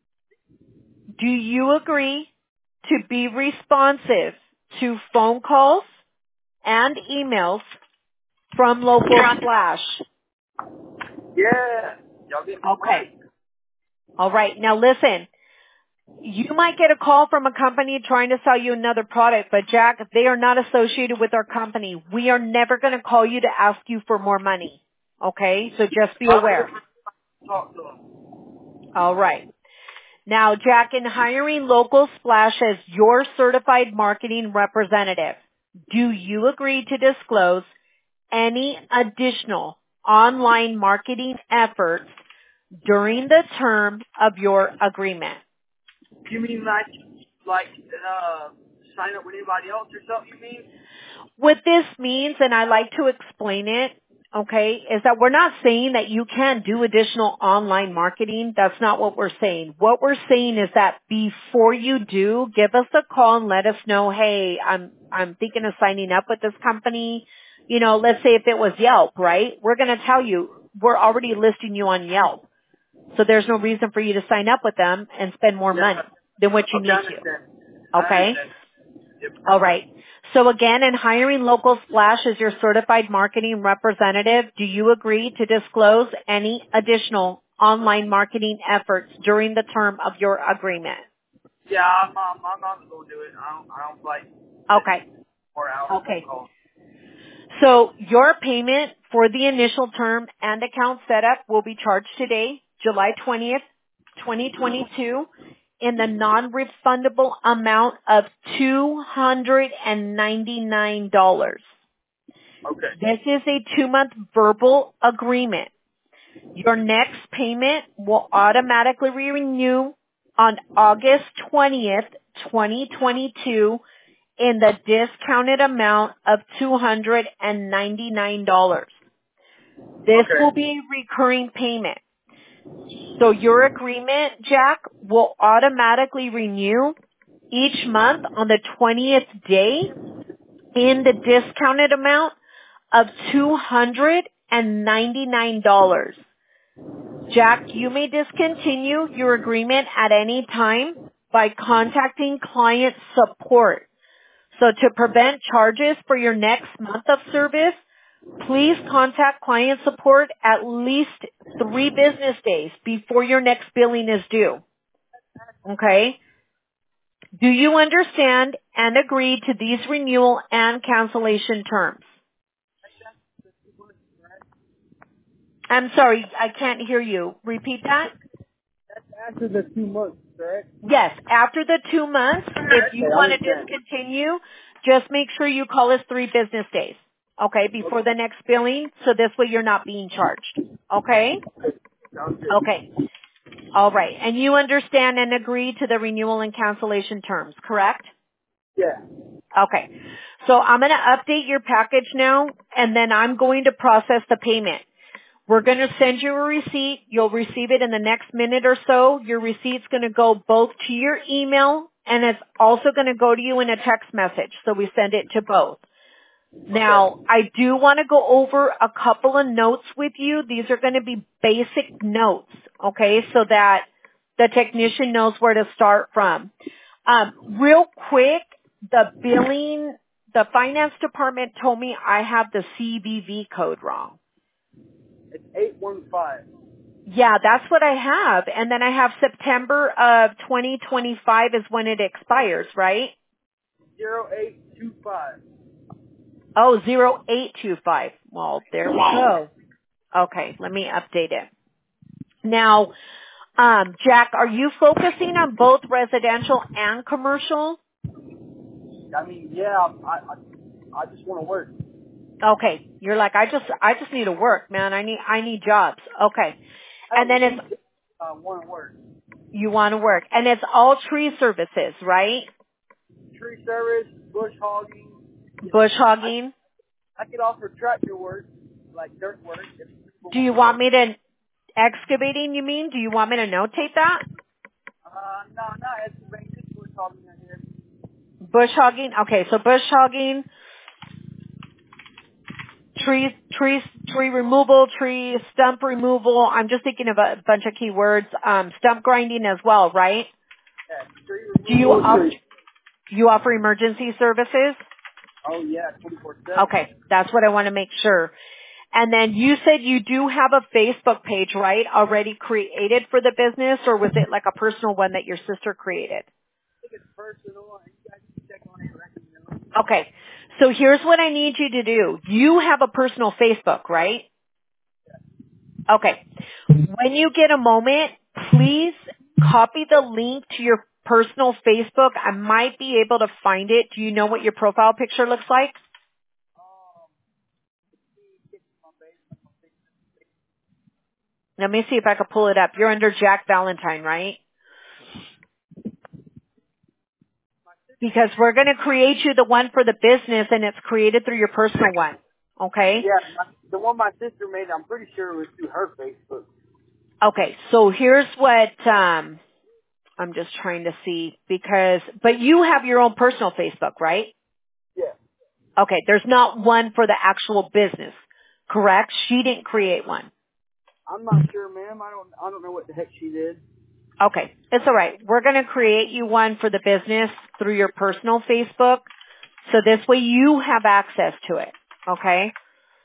do you agree to be responsive to phone calls and emails from Local Splash? Yeah. Y'all get my Okay. money. All right. Now listen, you might get a call from a company trying to sell you another product, but Jack, they are not associated with our company. We are never going to call you to ask you for more money. Okay? So just be aware. Talk to them. All right. Now, Jack, in hiring Local Splash as your certified marketing representative, do you agree to disclose any additional online marketing efforts during the term of your agreement? You mean like, like, uh, sign up with anybody else or something, you mean? What this means, and I like to explain it, okay, is that we're not saying that you can't do additional online marketing. That's not what we're saying. What we're saying is that before you do, give us a call and let us know, hey, I'm, I'm thinking of signing up with this company. You know, let's say if it was Yelp, right? We're going to tell you, we're already listing you on Yelp. So there's no reason for you to sign up with them and spend more money than what you Okay, I need to. understand. I Okay? understand. Yep. All right. So again, in hiring Local Splash as your certified marketing representative, do you agree to disclose any additional online marketing efforts during the term of your agreement? Yeah, I'm, I'm, I'm not gonna do it. I don't, I don't like Okay. four hours Okay. phone calls. So your payment for the initial term and account setup will be charged today, July twentieth, twenty twenty-two, in the non-refundable amount of two hundred ninety-nine dollars. Okay. This is a two-month verbal agreement. Your next payment will automatically renew on August twentieth, twenty twenty-two in the discounted amount of two hundred ninety-nine dollars. This Okay. will be a recurring payment. So your agreement, Jack, will automatically renew each month on the twentieth day in the discounted amount of two hundred ninety-nine dollars. Jack, you may discontinue your agreement at any time by contacting client support. So to prevent charges for your next month of service, please contact client support at least three business days before your next billing is due. Okay? Do you understand and agree to these renewal and cancellation terms? I'm sorry, I can't hear you. Repeat that? That's after the two months, correct? Yes, after the two months, if you Okay, I want to understand. discontinue, just make sure you call us three business days, okay, before the next billing, so this way you're not being charged, okay? Sounds good. Okay, all right. And you understand and agree to the renewal and cancellation terms, correct? Yeah. Okay. So I'm going to update your package now, and then I'm going to process the payment. We're going to send you a receipt. You'll receive it in the next minute or so. Your receipt's going to go both to your email, and it's also going to go to you in a text message. So we send it to both. Now, I do want to go over a couple of notes with you. These are going to be basic notes, okay, so that the technician knows where to start from. Um, real quick, the billing, the finance department told me I have the C V V code wrong. It's eight one five. Yeah, that's what I have. And then I have September of twenty twenty-five is when it expires, right? Zero eight two five. Oh, zero eight two five. Well, there we go. Okay, let me update it. Now, um, Jack, are you focusing on both residential and commercial? I mean, yeah, I I, I just want to work. Okay, you're like, I just, I just need to work, man. I need, I need jobs. Okay. I And don't then it's, need to uh, want to work. you want to work. And it's all tree services, right? Tree service, bush hogging. Bush I, hogging. I could offer tractor work, like dirt work. If people Do you want want to. me to, excavating you mean? Do you want me to notate that? Uh, no, not excavating, just bush hogging in here. Bush hogging? Okay, so bush hogging, tree, tree, tree removal, tree stump removal. I'm just thinking of a bunch of keywords. Um, stump grinding as well, right? Yeah, tree Do you removal. offer, you offer emergency services? Oh yeah, twenty-four seven. Okay, that's what I want to make sure. And then you said you do have a Facebook page, right, already created for the business, or was it like a personal one that your sister created? I think it's personal. You guys can check on it right now. Okay, so here's what I need you to do. You have a personal Facebook, right? Okay. When you get a moment, please copy the link to your personal Facebook. I might be able to find it. Do you know what your profile picture looks like? Let me see if I can pull it up. You're under Jack Valentine, right? Because we're going to create you the one for the business, and it's created through your personal one. Okay? Yeah, my, the one my sister made, I'm pretty sure it was through her Facebook. Okay, so here's what um I'm just trying to see because but you have your own personal Facebook, right? Yeah. Okay, there's not one for the actual business, correct? She didn't create one. I'm not sure, ma'am. I don't. I don't know what the heck she did. Okay, it's all right. We're going to create you one for the business through your personal Facebook, so this way you have access to it. Okay,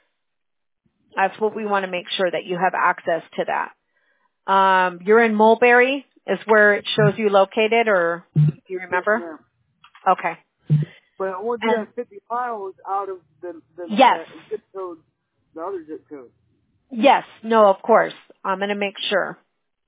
that's what we want to make sure that you have access to that. Um, you're in Mulberry, is where it shows you located, or do you Yes, remember? ma'am. Okay. But I want you And to fifty miles out of the the yes, uh, zip code, the other zip code. yes, no, of course. I'm going to make sure.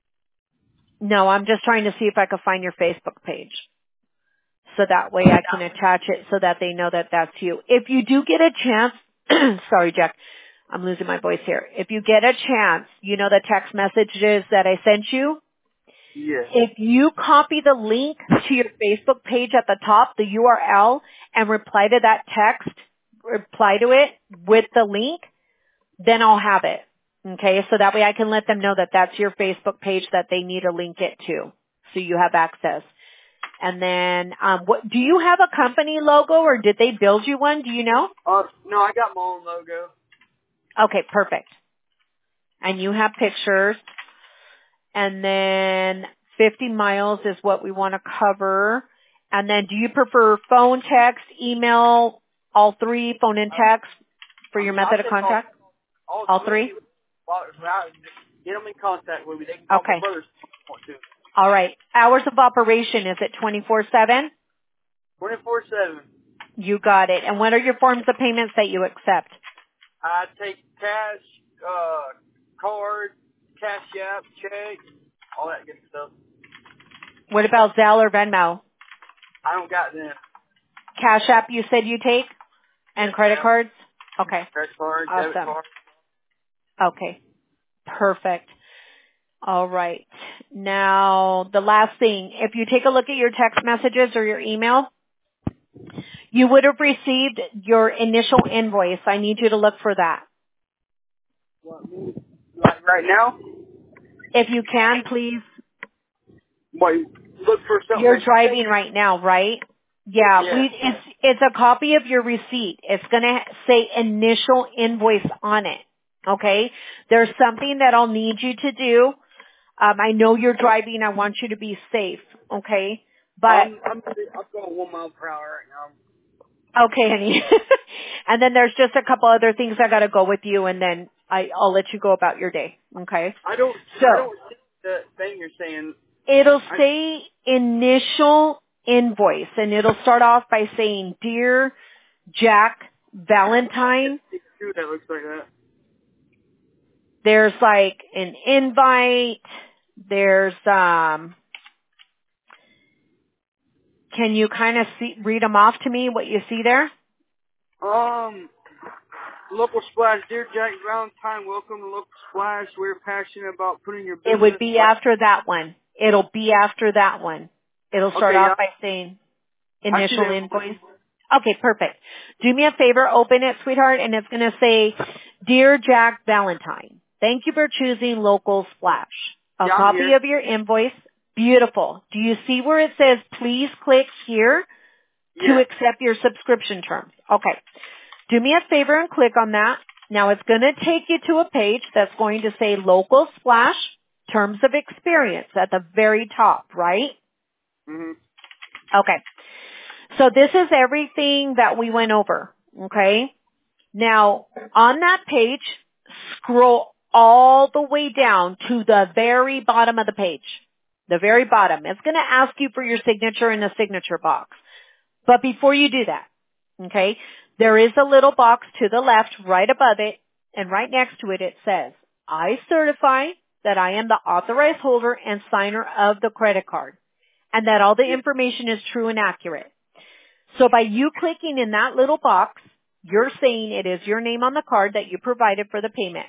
No, I'm just trying to see if I can find your Facebook page. So that way I can attach it so that they know that that's you. If you do get a chance, sorry Jack, I'm losing my voice here. If you get a chance, you know the text messages that I sent you? Yeah. If you copy the link to your Facebook page at the top, the U R L, and reply to that text, reply to it with the link, then I'll have it. Okay, so that way I can let them know that that's your Facebook page that they need to link it to, so you have access. And then, um, what, do you have a company logo or did they build you one? Do you know? Uh, no, I got my own logo. Okay, perfect. And you have pictures. And then fifty miles is what we want to cover. And then do you prefer phone, text, email, all three, phone and text for I your mean, I'll method of take all, contact? all All three. three? Well, well, get them in contact with me. They can call my Okay. brothers if they want to. All right. Hours of operation, is it twenty-four seven? twenty-four seven. You got it. And what are your forms of payments that you accept? I take cash, uh, card, cash app, check, all that good stuff. What about Zelle or Venmo? I don't got them. Cash App you said you take? And credit Yeah. cards? Okay. Credit card, debit Awesome. card. Okay. Perfect. All right. Now, the last thing, if you take a look at your text messages or your email, you would have received your initial invoice. I need you to look for that. What, me? Like right now? If you can, please. What, look for something You're that you driving think? right now, right? Yeah, Yeah. we, it's, it's a copy of your receipt. It's going to say initial invoice on it. Okay? There's something that I'll need you to do. Um, I know you're driving. I want you to be safe. Okay? But, I'm, I'm, I'm going one mile per hour right now. okay, honey. And then there's just a couple other things I got to go with you and then I, I'll let you go about your day. Okay. I don't. So I don't see the thing you're saying. it'll I, say initial invoice, and it'll start off by saying, "Dear Jack Valentine." Dude, that looks like that. There's like an invite. There's um. Can you kind of see read them off to me? What you see there? Um, Local Splash, dear Jack Valentine, welcome to Local Splash. We're passionate about putting your business. It would be after that one. It'll be after that one. It'll start Okay, off yeah. by saying I see initial that. invoice. Okay, perfect. Do me a favor, open it, sweetheart, and it's going to say, Dear Jack Valentine, thank you for choosing Local Splash. A Yeah, I'm copy here. of your invoice. Beautiful. Do you see where it says, please click here to Yeah. accept your subscription terms? Okay. Do me a favor and click on that. Now it's going to take you to a page that's going to say Local Splash Terms of Experience at the very top, right? Mhm. Okay. So this is everything that we went over, okay? Now, on that page, scroll all the way down to the very bottom of the page. The very bottom. It's going to ask you for your signature in the signature box. But before you do that, okay, there is a little box to the left right above it, and right next to it it says, I certify that I am the authorized holder and signer of the credit card, and that all the information is true and accurate. So by you clicking in that little box, you're saying it is your name on the card that you provided for the payment.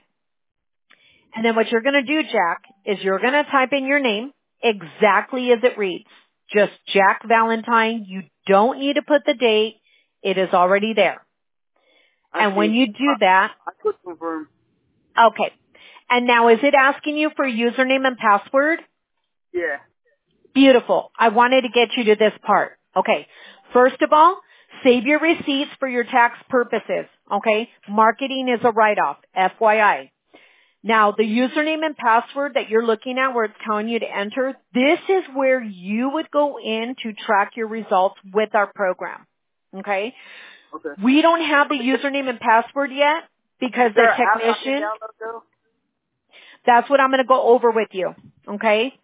And then what you're going to do, Jack, is you're going to type in your name exactly as it reads. Just Jack Valentine. You don't need to put the date. It is already there. I And when see. you do that, I click confirm. okay. And now is it asking you for username and password? Yeah. Beautiful. I wanted to get you to this part. Okay. First of all, save your receipts for your tax purposes. Okay. Marketing is a write-off. F Y I. Now, the username and password that you're looking at where it's telling you to enter, this is where you would go in to track your results with our program. Okay? Okay. We don't have the username and password yet because Is the there an app I can technician, download though? that's what I'm going to go over with you. Okay?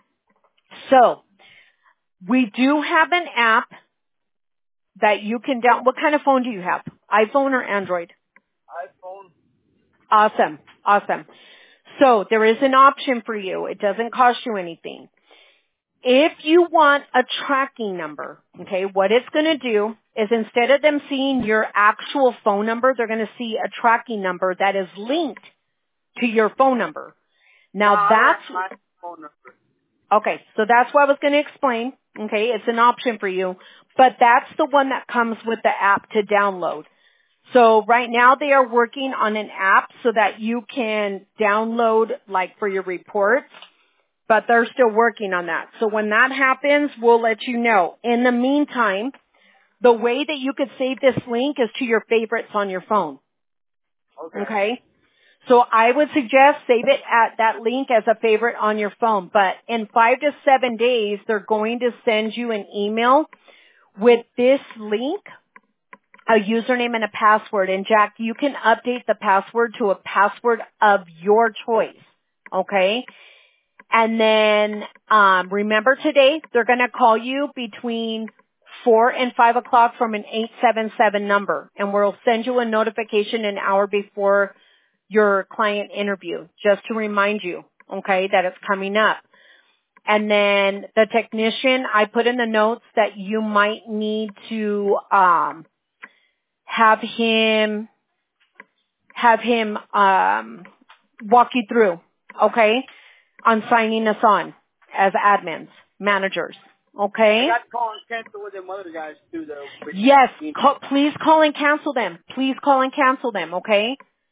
So, we do have an app that you can down. What kind of phone do you have? iPhone or Android? iPhone. Awesome. Awesome. So there is an option for you. It doesn't cost you anything. If you want a tracking number, okay, what it's going to do is instead of them seeing your actual phone number, they're going to see a tracking number that is linked to your phone number. Now No, I that's, don't have my phone number. okay, so that's what I was going to explain. Okay, it's an option for you, but that's the one that comes with the app to download. So right now they are working on an app so that you can download like for your reports, but they're still working on that. So when that happens, we'll let you know. In the meantime, the way that you could save this link is to your favorites on your phone. Okay. Okay? So I would suggest save it at that link as a favorite on your phone. But in five to seven days, they're going to send you an email with this link, a username and a password. And Jack, you can update the password to a password of your choice. Okay? And then, um, remember today, they're going to call you between four and five o'clock from an eight seven seven number. And we'll send you a notification an hour before your client interview, just to remind you, okay, that it's coming up. And then the technician, I put in the notes that you might need to, um, have him, have him, um, walk you through, okay, on signing us on as admins, managers, okay? I got to call and cancel with them other guys too, though. But Yes, call, please call and cancel them. Please call and cancel them, okay?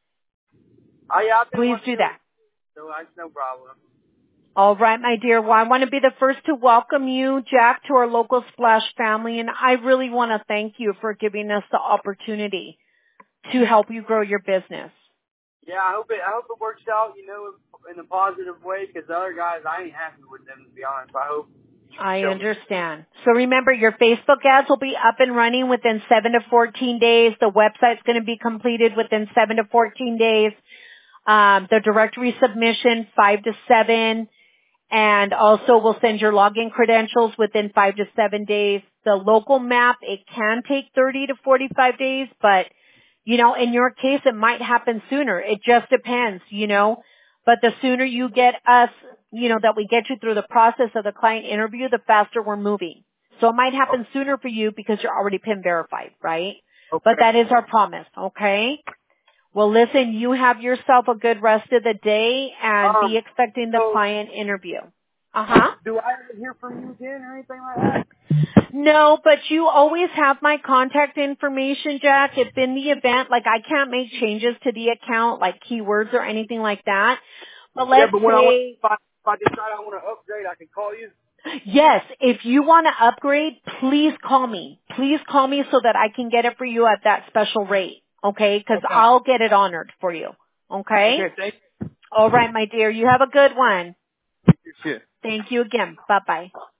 Oh yeah, I've been Please wanting do to, that. so that's no problem. All right, my dear. Well, I want to be the first to welcome you, Jack, to our local Splash family, and I really want to thank you for giving us the opportunity to help you grow your business. Yeah, I hope it. I hope it works out. You know, in a positive way. Because the other guys, I ain't happy with them, to be honest. I hope. I understand. So remember, your Facebook ads will be up and running within seven to fourteen days. The website's going to be completed within seven to fourteen days. Um, the directory submission, five to seven. And also we'll send your login credentials within five to seven days. The local map, it can take thirty to forty-five days, but, you know, in your case, it might happen sooner. It just depends, you know. But the sooner you get us, you know, that we get you through the process of the client interview, the faster we're moving. So it might happen Okay. sooner for you because you're already PIN verified, right? Okay. But that is our promise, okay? Well, listen, you have yourself a good rest of the day and Um, be expecting the so client interview. Uh-huh. do I ever hear from you again or anything like that? No, but you always have my contact information, Jack. If in the event, like I can't make changes to the account, like keywords or anything like that. But Yeah, let's but when I want, say, if I, if I decide I want to upgrade, I can call you. yes, if you want to upgrade, please call me. Please call me so that I can get it for you at that special rate, okay? Because Okay. I'll get it honored for you, okay? Okay, thank All right, my dear. You have a good one. you. Shit. Thank you again. Bye-bye.